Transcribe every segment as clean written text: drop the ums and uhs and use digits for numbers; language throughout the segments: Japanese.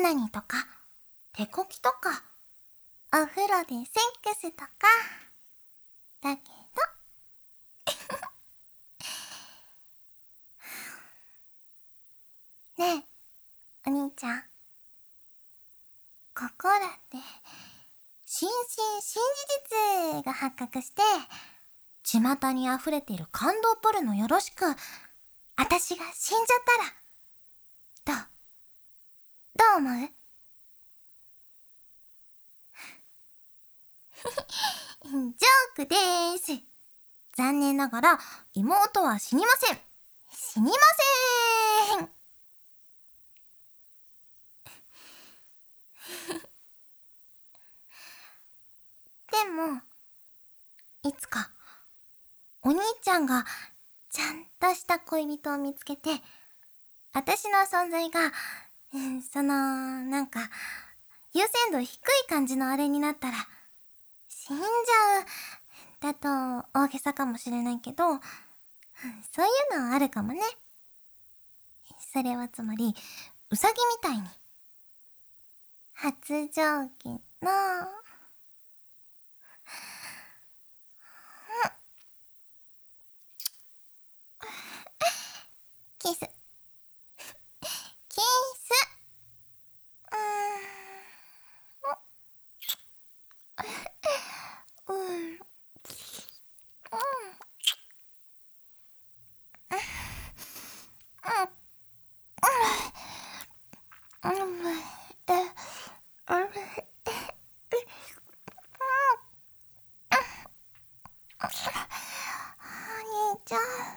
ナニとか、手こきとか、お風呂でセックスとか。だけど、ねえ、お兄ちゃん。ここらって、新事実が発覚して、巷に溢れている感動ポルノよろしく、私が死んじゃったら、どう思う？ジョークでーす。残念ながら、妹は死にません。死にませーん。でも、いつか、お兄ちゃんが、ちゃんとした恋人を見つけて、私の存在が、優先度低い感じのあれになったら、死んじゃう、だと大げさかもしれないけど、そういうのあるかもね。それはつまり、ウサギみたいに、発情期の、キス。キス。うん。うん。お兄ちゃん。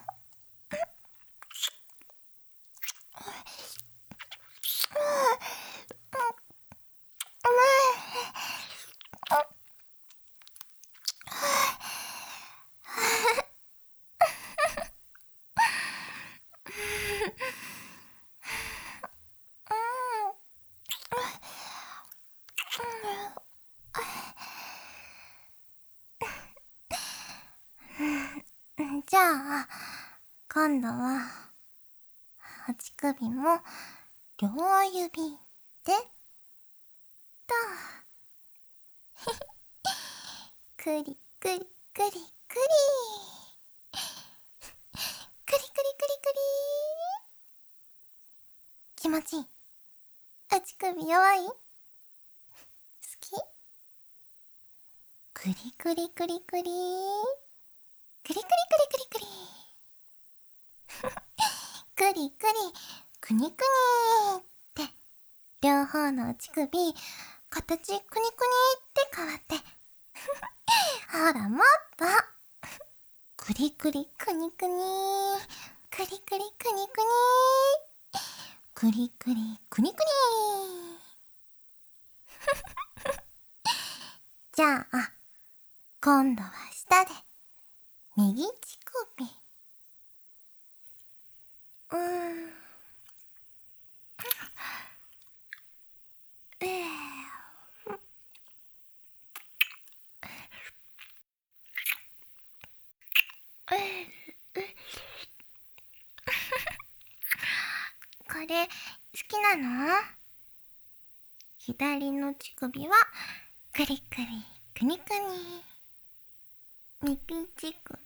じゃあ、今度は、足首も、両指で、と、くりくりくりくり。くりくりくりくり。気持ちいい。足首弱い？好き？くりくりくりくり。くりくりくりくりくり。くりくり、くにくにーって、両方の乳首、形くにくにって変わって。ほら、もっと。くりくりくにくにー。くりくりくにくにー。くりくりくにくにー。じゃあ、今度は下で、右乳首。これ、好きなの？左の乳首は、くりくり、くにくに。右乳首。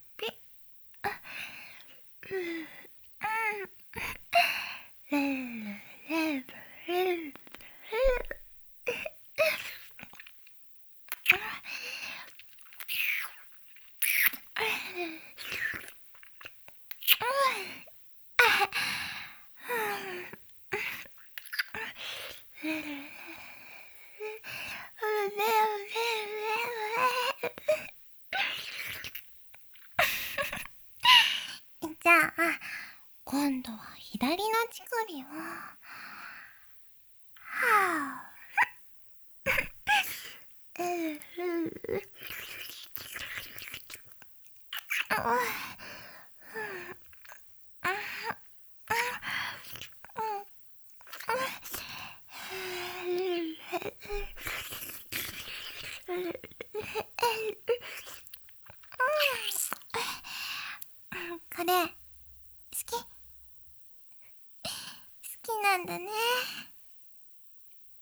じゃあ、今度は左の乳首を、これ、好きなんだね。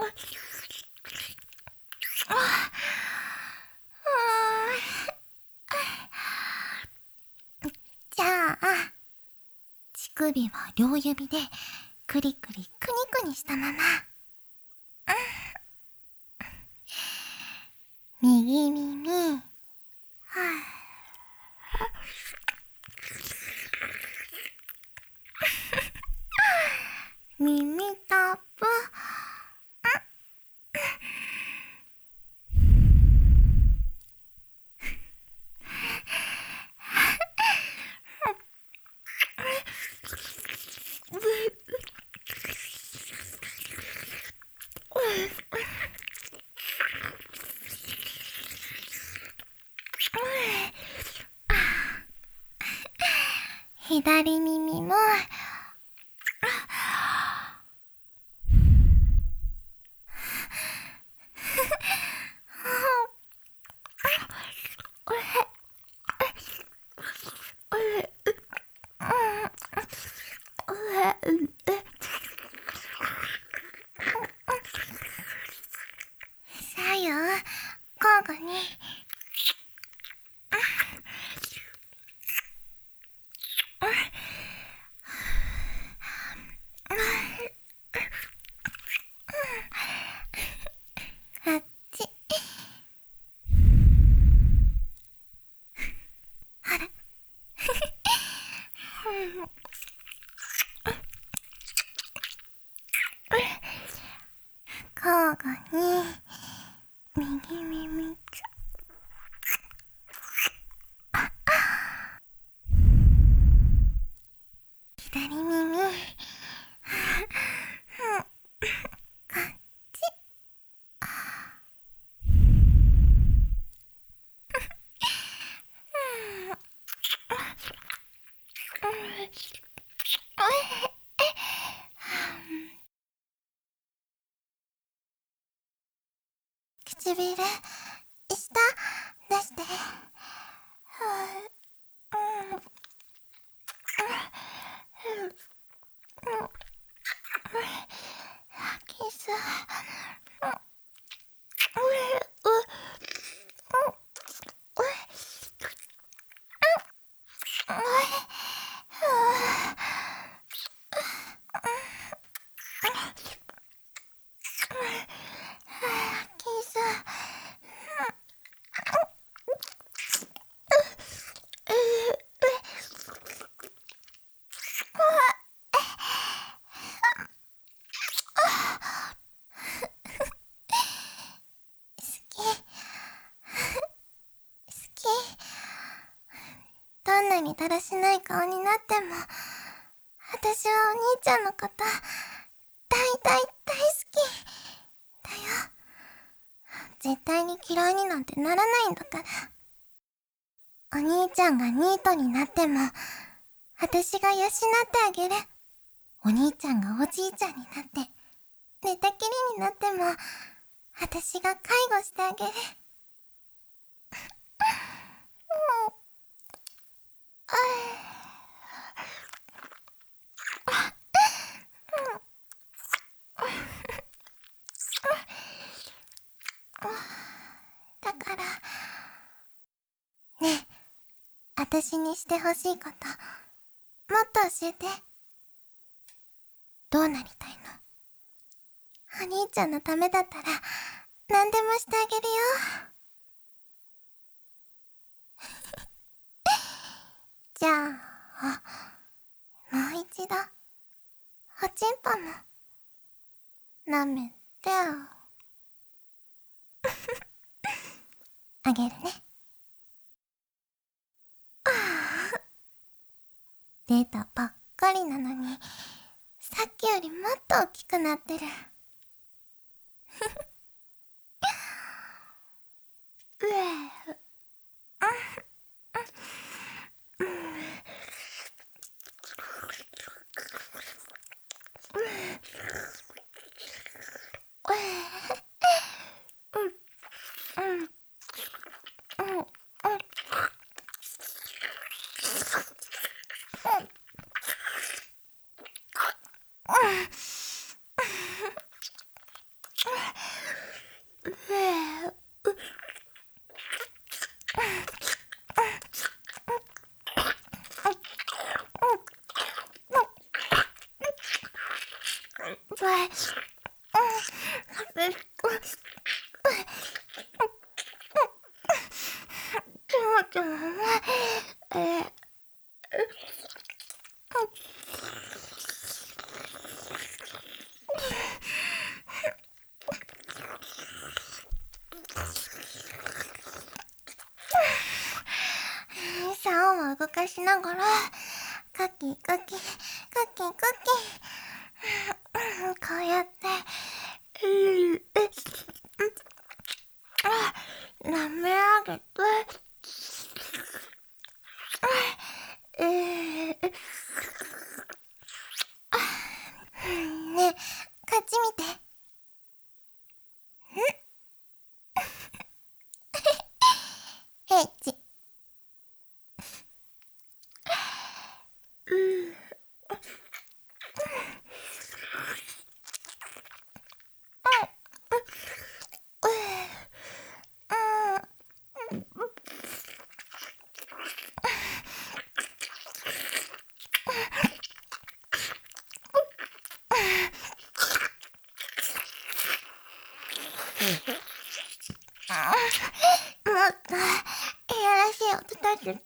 じゃあ、乳首は両指でクリクリクニクニしたまま、右耳、耳たぶ、左耳も、左右交互に。あっち。ほら。交互に右耳つ、左耳、こっち。唇、下、出して。キス。キス。どんなにだらしない顔になっても、私はお兄ちゃんのこと、大大大好きだよ。絶対に嫌いになんてならないんだから。お兄ちゃんがニートになっても、私が養ってあげる。お兄ちゃんがおじいちゃんになって、寝たきりになっても、私が介護してあげる。だから、ねえ、私にしてほしいこと、もっと教えて。どうなりたいの？お兄ちゃんのためだったら、何でもしてあげるよ。じゃあ、もう一度、おちんぽも、舐めて、あげるね。出たばっかりなのに、さっきよりもっと大きくなってる。うえ、 竿を動かしながらカキカキカキカキこうやって舐め上げてねえ、こっち見て。ヘッチ。もっといやらしい音立てて。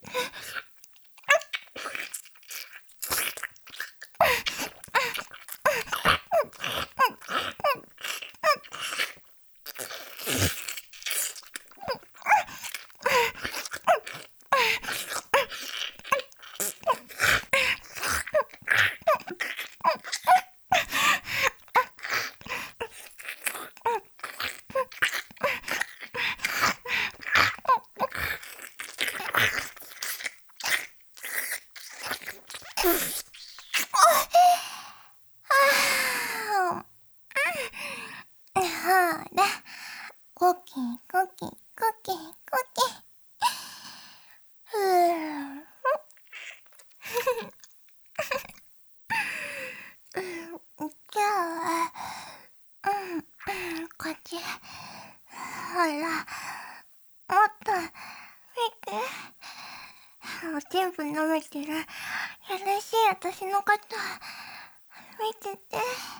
ほら、コキコキコキコキ。じゃあ、こっち。ほら、もっと見て。全部舐めてるやらしい私のこと見てて。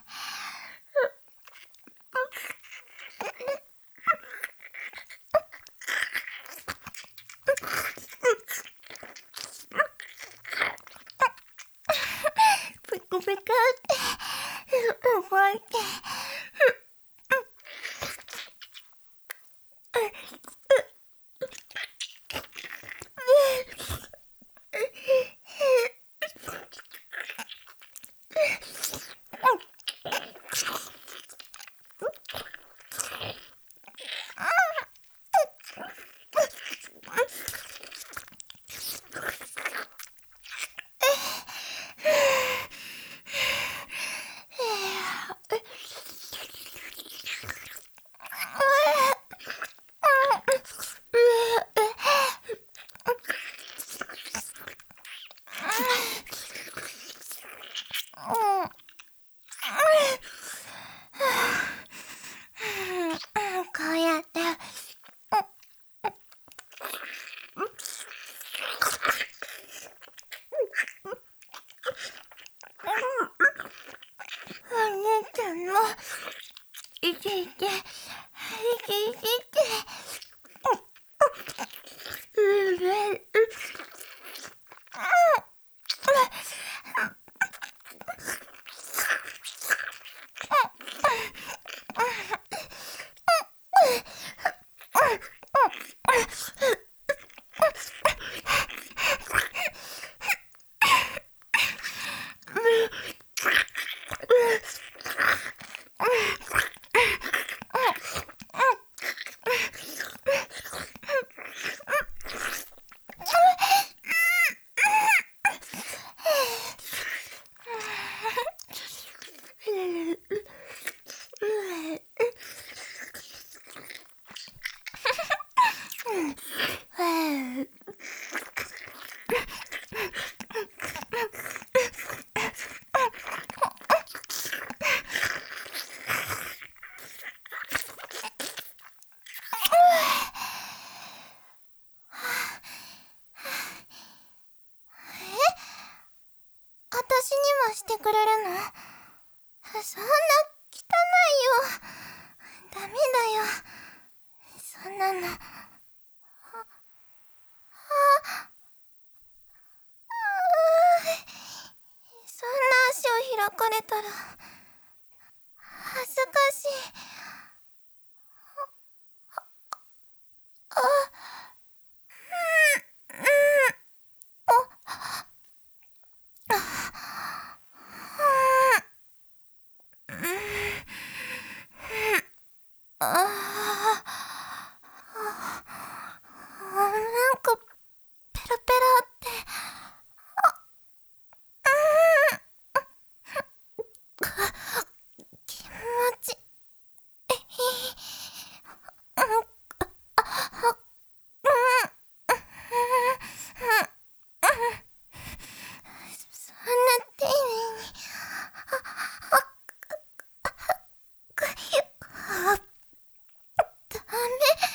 ピクピクって動いて。 そんな汚いよ。ダメだよ。そんなの。そんな足を開かれたら恥ずかしい。なんかペラペラって。気持ちいい。そんな丁寧に。ダメ。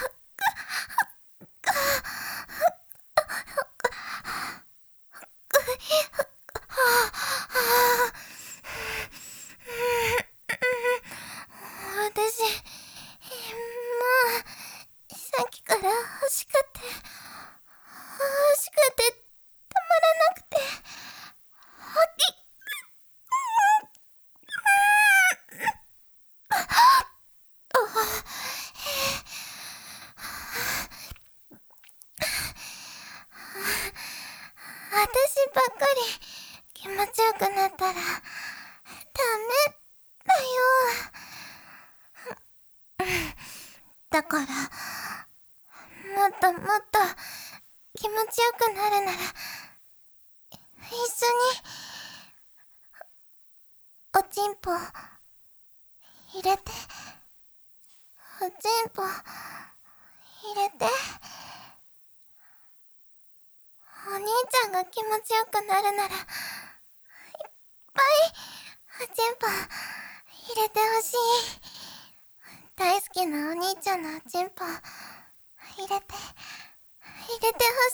私、もう、さっきから欲しくて、たまらなくて、私ばっかり気持ちよくなったら、ダメだよ。だから、もっともっと気持ちよくなるなら、一緒に、おちんぽ、入れて、おちんぽ、入れて。お兄ちゃんが気持ちよくなるなら、いっぱい、おちんぽ、入れてほしい。大好きなお兄ちゃんのおちんぽ、入れてほしい。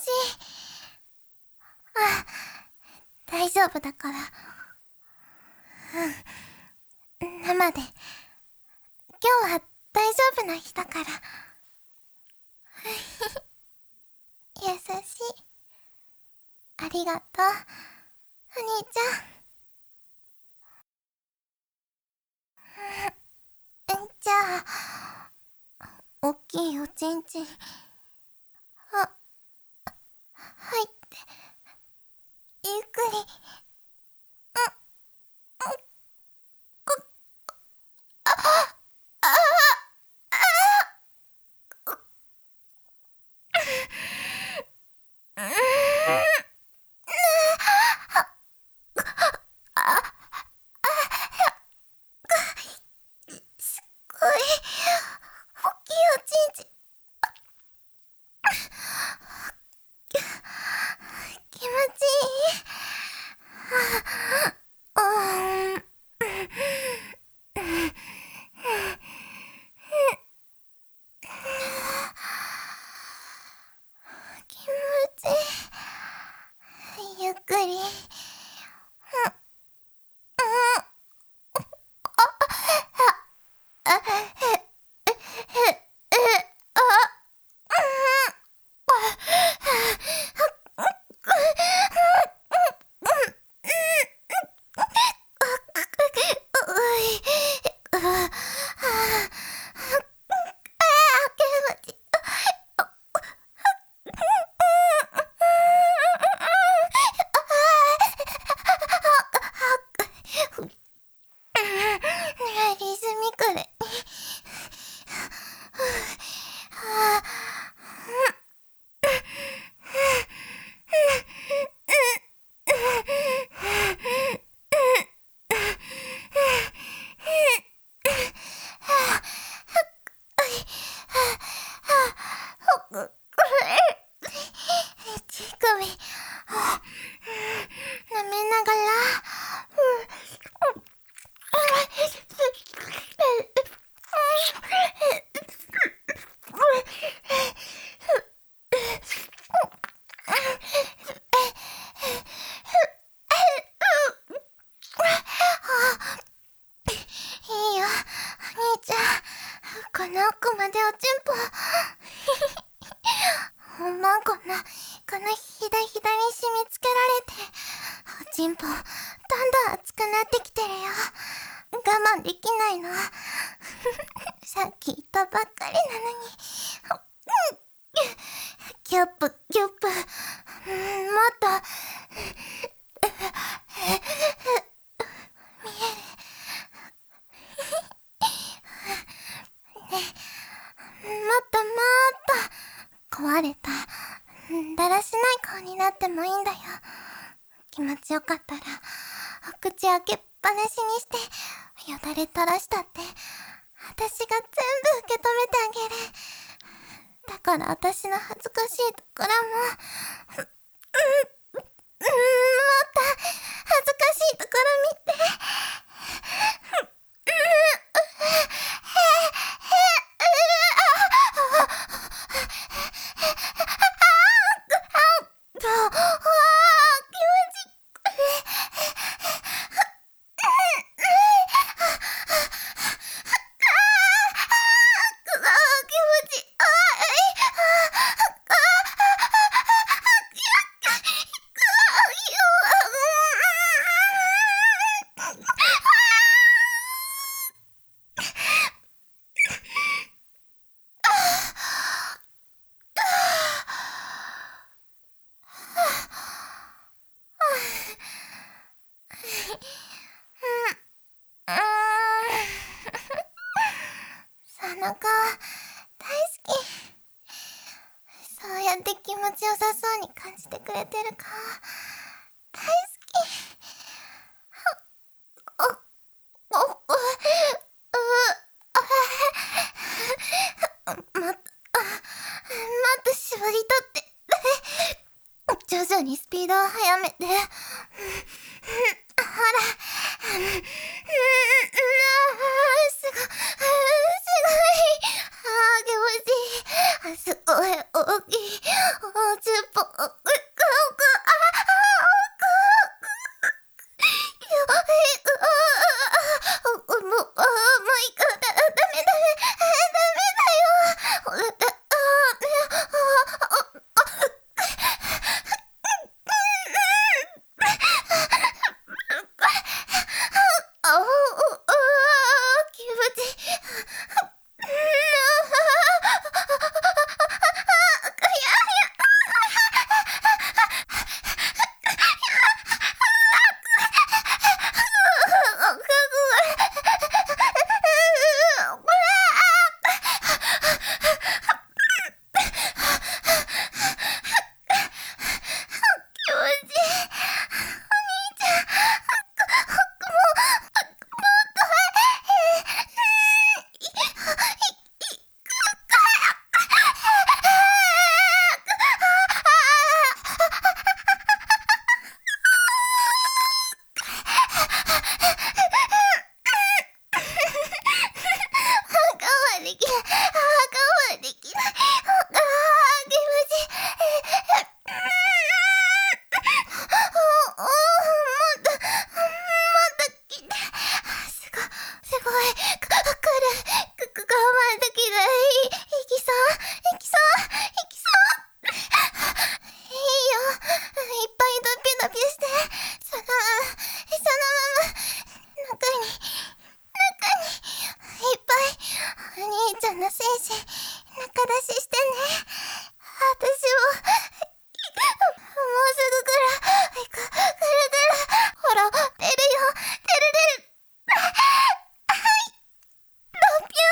あ、大丈夫だから。生で。今日は大丈夫な日だから。優しい。ありがとう、お兄ちゃん。じゃあ、おっきいおちんちん、入って、ゆっくり、すっごい、おっきいおちんちん。気持ちいい。気持ちいい。ゆっくり。リズミカルに。 の奥までおちんぽほんまこのひだひだに締め付けられて、おちんぽどんどん熱くなってきてるよ。我慢できないのさっき言ったばっかりなのに。ギュップギュップ、もっと見えるね。もっと壊れただらしない顔になってもいいんだよ。気持ちよかったらお口開けっぱなしにしてよだれ垂らしたって私が全部受け止めてあげる。だから私の恥ずかしいところももっと恥ずかしいところ見て。その顔大好き。そうやって気持ちよさそうに感じてくれてる顔大好き。もっと絞り取って徐々にスピードを速めて。ほらすごい気持ちいい。すごい大きいおちんぽ。の精子仲出ししてね。私ももうすぐ来るほら出るよ、出るドピ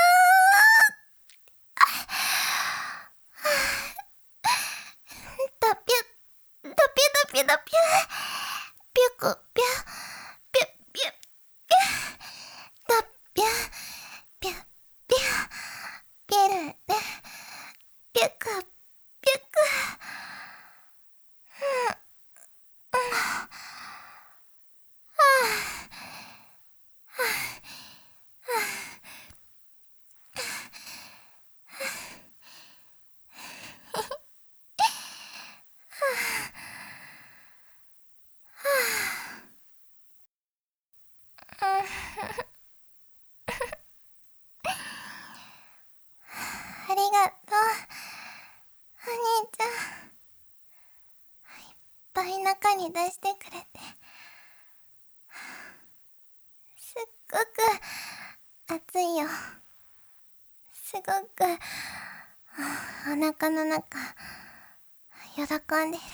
ュードピュドピュドピュドピュピュコピュピュピュピュドピュピュピュピュルルピュコり出してくれて、すっごく暑いよ。すごくお腹の中喜んでる。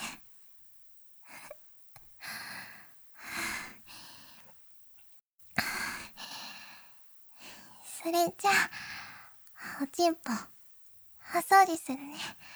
それじゃあおちんぽお掃除するね。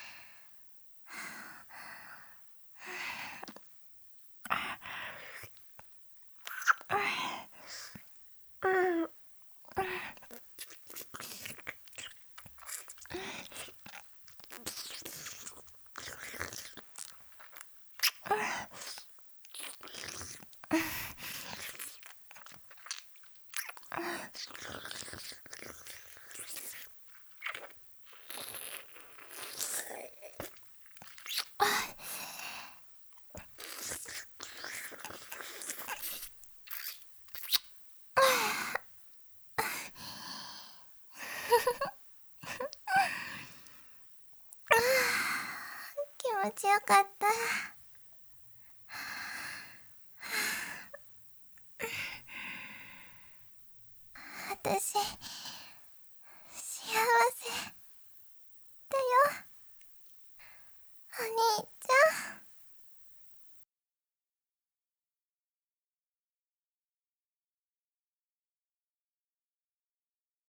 気持ちよかった。私